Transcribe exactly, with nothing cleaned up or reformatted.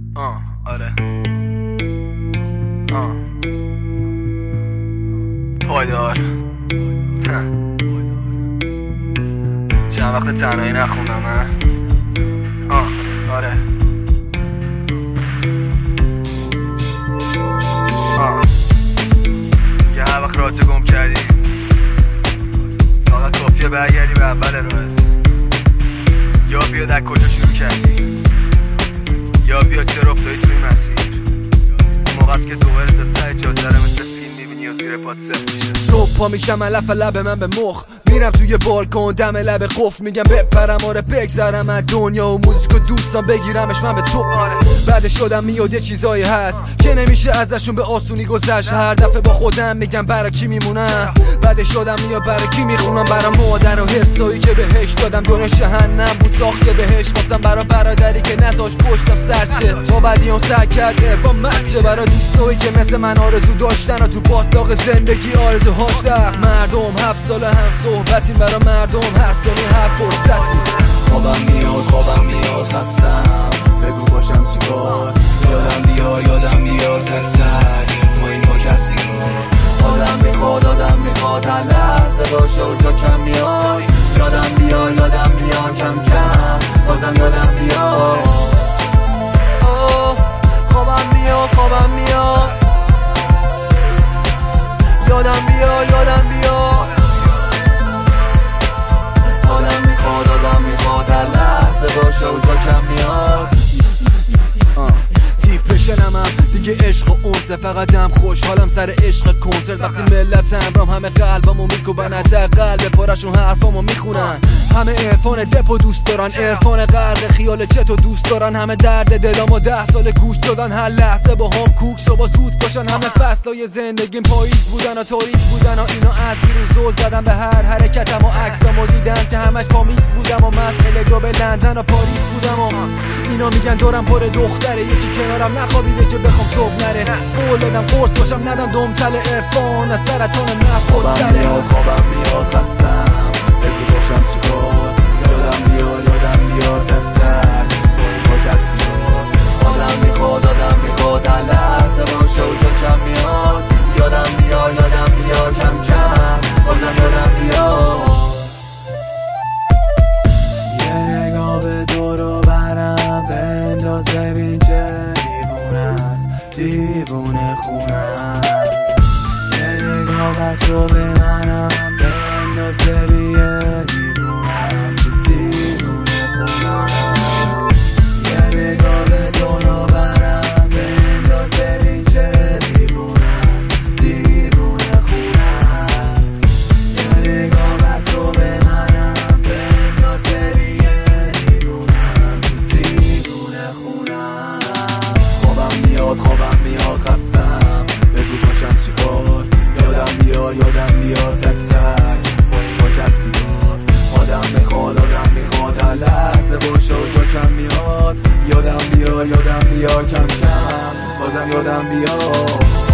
آه آره آه پایدار چند وقت تنهایی نخوندم من آه آره آه که هر وقت راتو گم کردی فقط کافیه برگردی به اول راز یا بیا در کجا شروع کردی یا بیا چرا افتادی توی مسیر موقع است که دوباره تا ته جاده رو مثل فیلم میبینی و زیر پات سفت میشه. صبح پا میشم علف لب من به مخ میرم توی بالکن دم لب قفل میگم بپرم آره بگذرم از دنیا و موزیک و دوستان بگیرمش من به تو آره. بعد شدم میاد یه چیزایی هست که نمیشه ازشون به آسونی گذشت. هر دفعه با خودم میگم برای کی میمونم بعد شدم میاد برای کی میخونم برای مادر و هرسایی که بهش دادم دنیا جهنم بود ساخته بهش واسم برای برادری که نذاش پشتم سرچه با بدیام سر کرد ارفان مچه برای دوستایی که مثل من آرزو داشتن و تو باطلاق زندگی آرزو هاش در مردم هفت ساله هم صحبتیم برای مردم هر ثانیه هر فرصتی خوابم میاد خوابم میاد خستم بگو باشم چیکار یادم بیار یادم بیار تک تک ما این پاکتی آدم میخواد آدم میخواد هر لحظه باشه و جا کم میای یادم بیار یادم بیار کم کم بازم یادم بیار خوابم میاد خوابم میاد یادم بیار یادم بیار آدم میخواد آدم میخواد هر لحظه باشه و جا کم میاد دیپرشنم هم دیگه عشق و اونسه فقط هم خوشحالم سر عشق کنسرت وقتی ملت امرام همه قلبمو میکوبن حتی قلب پارشون حرفامو میخونن همه عرفان دپ و دوست دارن عرفان غرق خیال چت و دوست دارن همه درد دلامو ده سال گوش دادن هر لحظه با هم کوکس و با زود باشن همه فصلای زندگیم پاییز بودن و تاریک بودن و اینا از بیرون زل زدن به هر حرکتم و عکسامو دیدن که همش پامیز بودم و مسئله گو به لندن و پاریس بودم و اینا میگن دورم پر دختره یکی کنارم نخوابیده که بخوام صبح نره قول دادم قرص باشم ندم دمتل عرفان از سرطان نفس خوابم میاد خوابم میاد خستم بگو باشم چیکار یادم بیار یادم بیار تک تک پاکتی آدم میخواد آدم میخواد هر لحظه باشه و جا کم میاد یادم بیار یادم بیار کم کم بازم یادم بیار یه نگاه به دور و برم بنداز ببین چه دیوونه است دیوونه خونه است یه نگاه بچه به منم بنداز ببین یه دیوونه است دیوونه خونه است یه نگاه به دور و برم بنداز ببین چه دیوونه است دیوونه خونه است یه نگاه بچه به منم بنداز ببین یه دیوونه است دیوونه خونه است خوابم میاد خوابم میاد خستم بگو باشم چیکار یادم بیار یادم بیار تک تک با این پاکتی آدم میخواد آدم میخواد هر لحظه باشه و جا کم میاد یادم بیار یادم بیار کم کم بازم یادم بیار